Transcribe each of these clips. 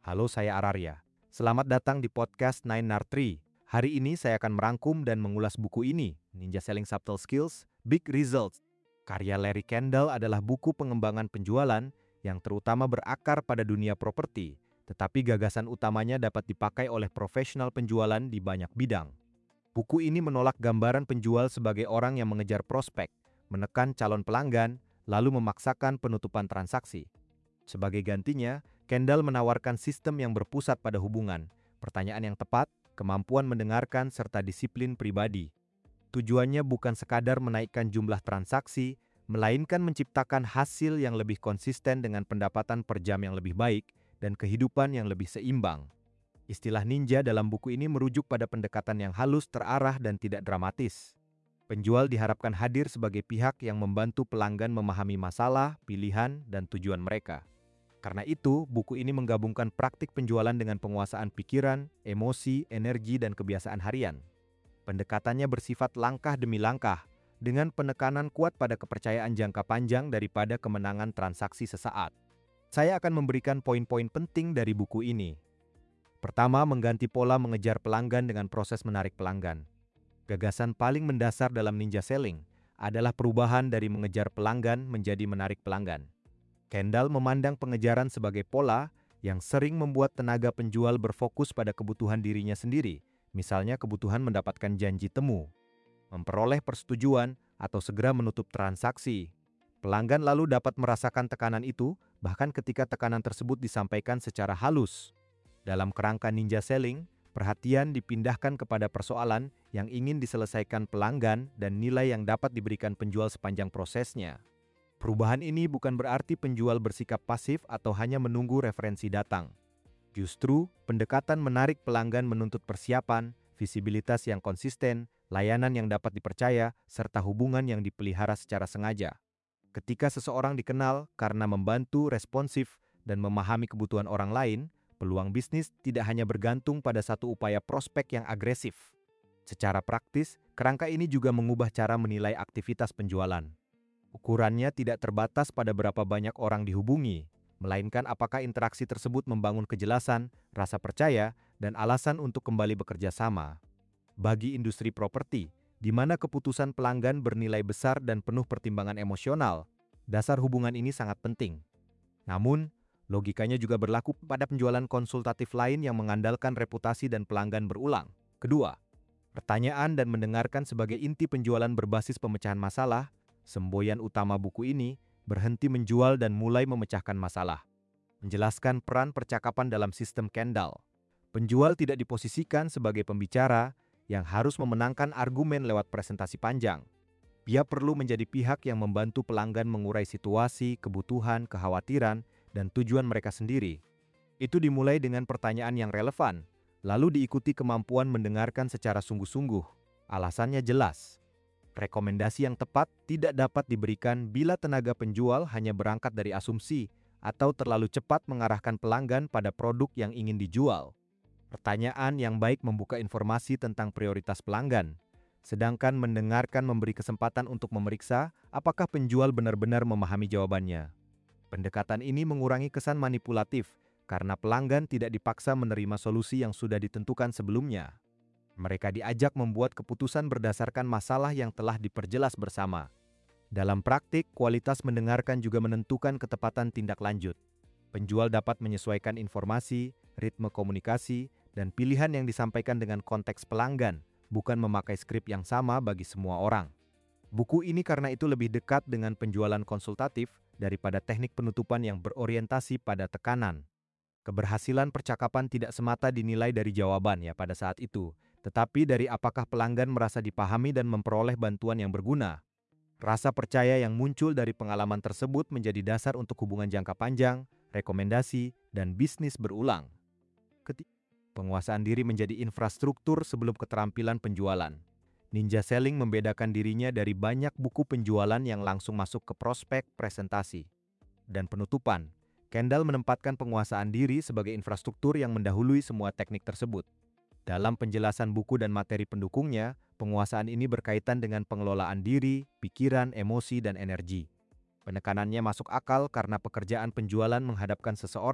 Halo, saya Ararya. Selamat datang di podcast Nine Nar Tree. Hari ini saya akan merangkum dan mengulas buku ini, Ninja Selling Subtle Skills, Big Results. Karya Larry Kendall adalah buku pengembangan penjualan yang terutama berakar pada dunia properti, tetapi gagasan utamanya dapat dipakai oleh profesional penjualan di banyak bidang. Buku ini menolak gambaran penjual sebagai orang yang mengejar prospek, menekan calon pelanggan, lalu memaksakan penutupan transaksi. Sebagai gantinya, Kendall menawarkan sistem yang berpusat pada hubungan, pertanyaan yang tepat, kemampuan mendengarkan, serta disiplin pribadi. Tujuannya bukan sekadar menaikkan jumlah transaksi, melainkan menciptakan hasil yang lebih konsisten dengan pendapatan per jam yang lebih baik dan kehidupan yang lebih seimbang. Istilah ninja dalam buku ini merujuk pada pendekatan yang halus, terarah, dan tidak dramatis. Penjual diharapkan hadir sebagai pihak yang membantu pelanggan memahami masalah, pilihan, dan tujuan mereka. Karena itu, buku ini menggabungkan praktik penjualan dengan penguasaan pikiran, emosi, energi, dan kebiasaan harian. Pendekatannya bersifat langkah demi langkah, dengan penekanan kuat pada kepercayaan jangka panjang daripada kemenangan transaksi sesaat. Saya akan memberikan poin-poin penting dari buku ini. Pertama, mengganti pola mengejar pelanggan dengan proses menarik pelanggan. Gagasan paling mendasar dalam ninja selling adalah perubahan dari mengejar pelanggan menjadi menarik pelanggan. Kendall memandang pengejaran sebagai pola yang sering membuat tenaga penjual berfokus pada kebutuhan dirinya sendiri, misalnya kebutuhan mendapatkan janji temu, memperoleh persetujuan, atau segera menutup transaksi. Pelanggan lalu dapat merasakan tekanan itu, bahkan ketika tekanan tersebut disampaikan secara halus. Dalam kerangka ninja selling, perhatian dipindahkan kepada persoalan yang ingin diselesaikan pelanggan dan nilai yang dapat diberikan penjual sepanjang prosesnya. Perubahan ini bukan berarti penjual bersikap pasif atau hanya menunggu referensi datang. Justru, pendekatan menarik pelanggan menuntut persiapan, visibilitas yang konsisten, layanan yang dapat dipercaya, serta hubungan yang dipelihara secara sengaja. Ketika seseorang dikenal karena membantu, responsif, dan memahami kebutuhan orang lain, peluang bisnis tidak hanya bergantung pada satu upaya prospek yang agresif. Secara praktis, kerangka ini juga mengubah cara menilai aktivitas penjualan. Ukurannya tidak terbatas pada berapa banyak orang dihubungi, melainkan apakah interaksi tersebut membangun kejelasan, rasa percaya, dan alasan untuk kembali bekerja sama. Bagi industri properti, di mana keputusan pelanggan bernilai besar dan penuh pertimbangan emosional, dasar hubungan ini sangat penting. Namun, logikanya juga berlaku pada penjualan konsultatif lain yang mengandalkan reputasi dan pelanggan berulang. Kedua, pertanyaan dan mendengarkan sebagai inti penjualan berbasis pemecahan masalah. Semboyan utama buku ini berhenti menjual dan mulai memecahkan masalah. Menjelaskan peran percakapan dalam sistem Kendall. Penjual tidak diposisikan sebagai pembicara yang harus memenangkan argumen lewat presentasi panjang. Dia perlu menjadi pihak yang membantu pelanggan mengurai situasi, kebutuhan, kekhawatiran, dan tujuan mereka sendiri. Itu dimulai dengan pertanyaan yang relevan, lalu diikuti kemampuan mendengarkan secara sungguh-sungguh. Alasannya jelas. Rekomendasi yang tepat tidak dapat diberikan bila tenaga penjual hanya berangkat dari asumsi atau terlalu cepat mengarahkan pelanggan pada produk yang ingin dijual. Pertanyaan yang baik membuka informasi tentang prioritas pelanggan, sedangkan mendengarkan memberi kesempatan untuk memeriksa apakah penjual benar-benar memahami jawabannya. Pendekatan ini mengurangi kesan manipulatif karena pelanggan tidak dipaksa menerima solusi yang sudah ditentukan sebelumnya. Mereka diajak membuat keputusan berdasarkan masalah yang telah diperjelas bersama. Dalam praktik, kualitas mendengarkan juga menentukan ketepatan tindak lanjut. Penjual dapat menyesuaikan informasi, ritme komunikasi, dan pilihan yang disampaikan dengan konteks pelanggan, bukan memakai skrip yang sama bagi semua orang. Buku ini karena itu lebih dekat dengan penjualan konsultatif daripada teknik penutupan yang berorientasi pada tekanan. Keberhasilan percakapan tidak semata dinilai dari jawaban pada saat itu, tetapi dari apakah pelanggan merasa dipahami dan memperoleh bantuan yang berguna. Rasa percaya yang muncul dari pengalaman tersebut menjadi dasar untuk hubungan jangka panjang, rekomendasi, dan bisnis berulang. Ketiga, penguasaan diri menjadi infrastruktur sebelum keterampilan penjualan. Ninja Selling membedakan dirinya dari banyak buku penjualan yang langsung masuk ke prospek, presentasi, dan penutupan. Kendall menempatkan penguasaan diri sebagai infrastruktur yang mendahului semua teknik tersebut. Dalam penjelasan buku dan materi pendukungnya, penguasaan ini berkaitan dengan pengelolaan diri, pikiran, emosi, dan energi. Penekanannya masuk akal karena pekerjaan penjualan menghadapkan seseorang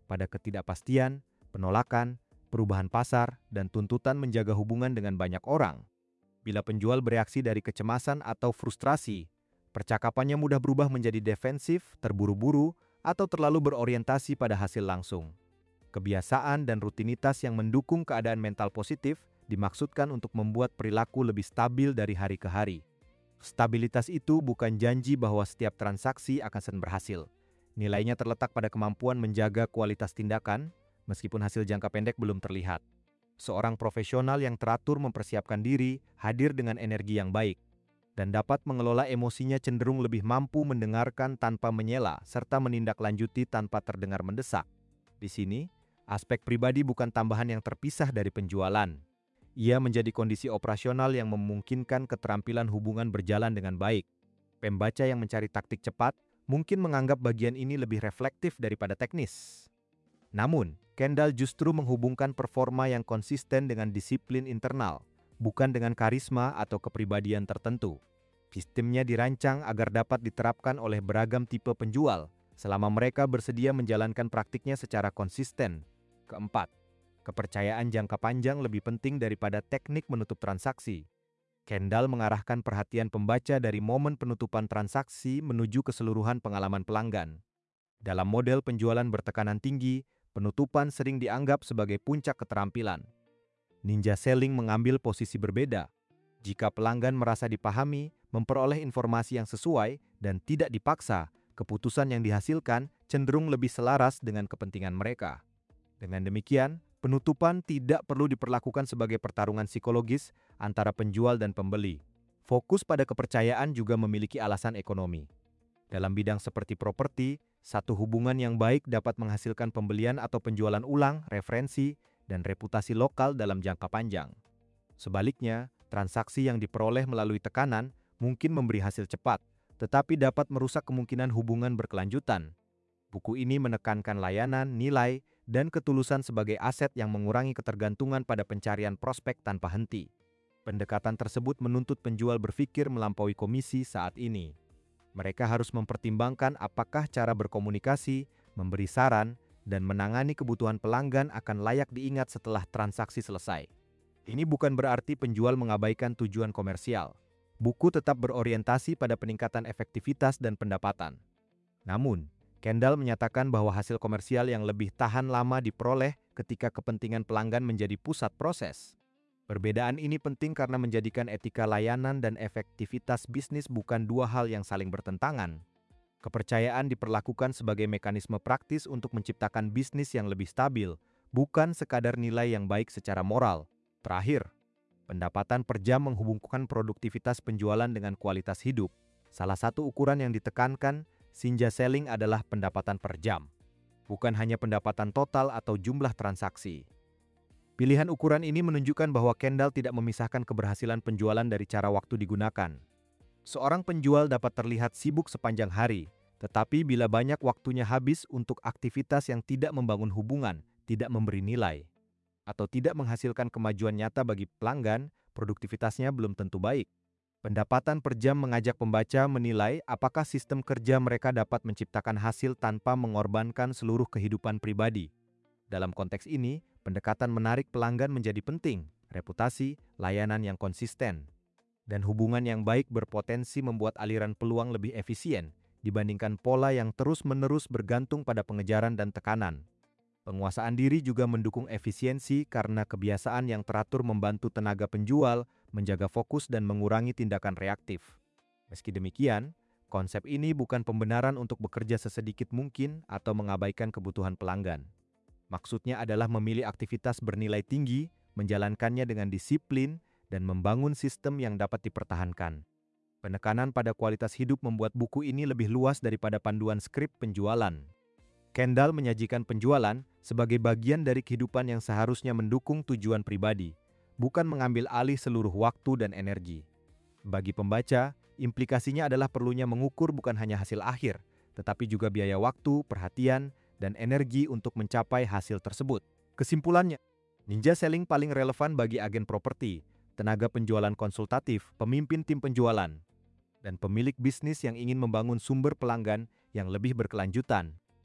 pada ketidakpastian, penolakan, perubahan pasar, dan tuntutan menjaga hubungan dengan banyak orang. Bila penjual bereaksi dari kecemasan atau frustrasi, percakapannya mudah berubah menjadi defensif, terburu-buru, atau terlalu berorientasi pada hasil langsung. Kebiasaan dan rutinitas yang mendukung keadaan mental positif dimaksudkan untuk membuat perilaku lebih stabil dari hari ke hari. Stabilitas itu bukan janji bahwa setiap transaksi akan berhasil. Nilainya terletak pada kemampuan menjaga kualitas tindakan, meskipun hasil jangka pendek belum terlihat. Seorang profesional yang teratur mempersiapkan diri, hadir dengan energi yang baik, dan dapat mengelola emosinya cenderung lebih mampu mendengarkan tanpa menyela serta menindaklanjuti tanpa terdengar mendesak. Di sini, aspek pribadi bukan tambahan yang terpisah dari penjualan. Ia menjadi kondisi operasional yang memungkinkan keterampilan hubungan berjalan dengan baik. Pembaca yang mencari taktik cepat mungkin menganggap bagian ini lebih reflektif daripada teknis. Namun, Kendall justru menghubungkan performa yang konsisten dengan disiplin internal, bukan dengan karisma atau kepribadian tertentu. Sistemnya dirancang agar dapat diterapkan oleh beragam tipe penjual, selama mereka bersedia menjalankan praktiknya secara konsisten. Keempat, kepercayaan jangka panjang lebih penting daripada teknik menutup transaksi. Kendall mengarahkan perhatian pembaca dari momen penutupan transaksi menuju keseluruhan pengalaman pelanggan. Dalam model penjualan bertekanan tinggi, penutupan sering dianggap sebagai puncak keterampilan. Ninja selling mengambil posisi berbeda. Jika pelanggan merasa dipahami, memperoleh informasi yang sesuai, dan tidak dipaksa, keputusan yang dihasilkan cenderung lebih selaras dengan kepentingan mereka. Dengan demikian, penutupan tidak perlu diperlakukan sebagai pertarungan psikologis antara penjual dan pembeli. Fokus pada kepercayaan juga memiliki alasan ekonomi. Dalam bidang seperti properti, satu hubungan yang baik dapat menghasilkan pembelian atau penjualan ulang, referensi, dan reputasi lokal dalam jangka panjang. Sebaliknya, transaksi yang diperoleh melalui tekanan mungkin memberi hasil cepat, tetapi dapat merusak kemungkinan hubungan berkelanjutan. Buku ini menekankan layanan, nilai, dan ketulusan sebagai aset yang mengurangi ketergantungan pada pencarian prospek tanpa henti. Pendekatan tersebut menuntut penjual berpikir melampaui komisi saat ini. Mereka harus mempertimbangkan apakah cara berkomunikasi, memberi saran, dan menangani kebutuhan pelanggan akan layak diingat setelah transaksi selesai. Ini bukan berarti penjual mengabaikan tujuan komersial. Buku tetap berorientasi pada peningkatan efektivitas dan pendapatan. Namun, Kendall menyatakan bahwa hasil komersial yang lebih tahan lama diperoleh ketika kepentingan pelanggan menjadi pusat proses. Perbedaan ini penting karena menjadikan etika layanan dan efektivitas bisnis bukan dua hal yang saling bertentangan. Kepercayaan diperlakukan sebagai mekanisme praktis untuk menciptakan bisnis yang lebih stabil, bukan sekadar nilai yang baik secara moral. Terakhir, pendapatan per jam menghubungkan produktivitas penjualan dengan kualitas hidup. Salah satu ukuran yang ditekankan, Ninja selling adalah pendapatan per jam, bukan hanya pendapatan total atau jumlah transaksi. Pilihan ukuran ini menunjukkan bahwa Kendall tidak memisahkan keberhasilan penjualan dari cara waktu digunakan. Seorang penjual dapat terlihat sibuk sepanjang hari, tetapi bila banyak waktunya habis untuk aktivitas yang tidak membangun hubungan, tidak memberi nilai, atau tidak menghasilkan kemajuan nyata bagi pelanggan, produktivitasnya belum tentu baik. Pendapatan per jam mengajak pembaca menilai apakah sistem kerja mereka dapat menciptakan hasil tanpa mengorbankan seluruh kehidupan pribadi. Dalam konteks ini, pendekatan menarik pelanggan menjadi penting, reputasi, layanan yang konsisten, dan hubungan yang baik berpotensi membuat aliran peluang lebih efisien dibandingkan pola yang terus-menerus bergantung pada pengejaran dan tekanan. Penguasaan diri juga mendukung efisiensi karena kebiasaan yang teratur membantu tenaga penjual menjaga fokus dan mengurangi tindakan reaktif. Meski demikian, konsep ini bukan pembenaran untuk bekerja sesedikit mungkin atau mengabaikan kebutuhan pelanggan. Maksudnya adalah memilih aktivitas bernilai tinggi, menjalankannya dengan disiplin, dan membangun sistem yang dapat dipertahankan. Penekanan pada kualitas hidup membuat buku ini lebih luas daripada panduan skrip penjualan. Kendall menyajikan penjualan sebagai bagian dari kehidupan yang seharusnya mendukung tujuan pribadi, bukan mengambil alih seluruh waktu dan energi. Bagi pembaca, implikasinya adalah perlunya mengukur bukan hanya hasil akhir, tetapi juga biaya waktu, perhatian, dan energi untuk mencapai hasil tersebut. Kesimpulannya, Ninja selling paling relevan bagi agen properti, tenaga penjualan konsultatif, pemimpin tim penjualan, dan pemilik bisnis yang ingin membangun sumber pelanggan yang lebih berkelanjutan.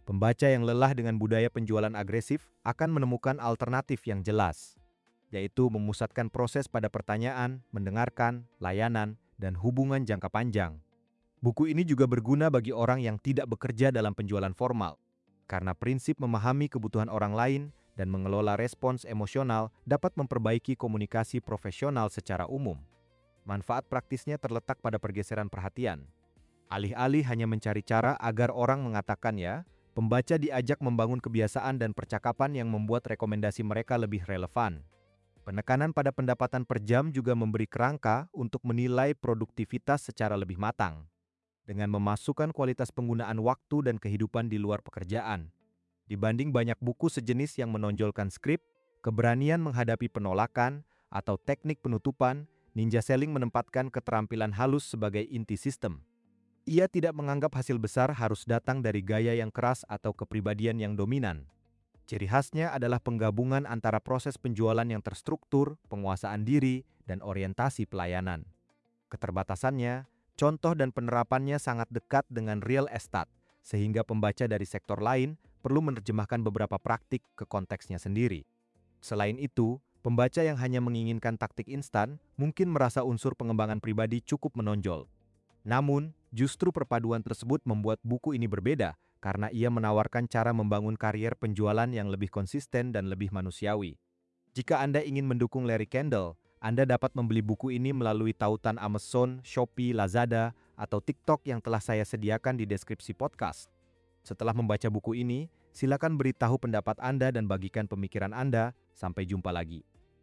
Pembaca yang lelah dengan budaya penjualan agresif akan menemukan alternatif yang jelas, yaitu memusatkan proses pada pertanyaan, mendengarkan, layanan, dan hubungan jangka panjang. Buku ini juga berguna bagi orang yang tidak bekerja dalam penjualan formal, karena prinsip memahami kebutuhan orang lain dan mengelola respons emosional dapat memperbaiki komunikasi profesional secara umum. Manfaat praktisnya terletak pada pergeseran perhatian. Alih-alih hanya mencari cara agar orang mengatakan ya, pembaca diajak membangun kebiasaan dan percakapan yang membuat rekomendasi mereka lebih relevan. Penekanan pada pendapatan per jam juga memberi kerangka untuk menilai produktivitas secara lebih matang, dengan memasukkan kualitas penggunaan waktu dan kehidupan di luar pekerjaan. Dibanding banyak buku sejenis yang menonjolkan skrip, keberanian menghadapi penolakan, atau teknik penutupan, Ninja Selling menempatkan keterampilan halus sebagai inti sistem. Ia tidak menganggap hasil besar harus datang dari gaya yang keras atau kepribadian yang dominan. Ciri khasnya adalah penggabungan antara proses penjualan yang terstruktur, penguasaan diri, dan orientasi pelayanan. Keterbatasannya, contoh dan penerapannya sangat dekat dengan real estate, sehingga pembaca dari sektor lain perlu menerjemahkan beberapa praktik ke konteksnya sendiri. Selain itu, pembaca yang hanya menginginkan taktik instan mungkin merasa unsur pengembangan pribadi cukup menonjol. Namun, justru perpaduan tersebut membuat buku ini berbeda karena ia menawarkan cara membangun karier penjualan yang lebih konsisten dan lebih manusiawi. Jika Anda ingin mendukung Larry Kendall, Anda dapat membeli buku ini melalui tautan Amazon, Shopee, Lazada, atau TikTok yang telah saya sediakan di deskripsi podcast. Setelah membaca buku ini, silakan beritahu pendapat Anda dan bagikan pemikiran Anda. Sampai jumpa lagi.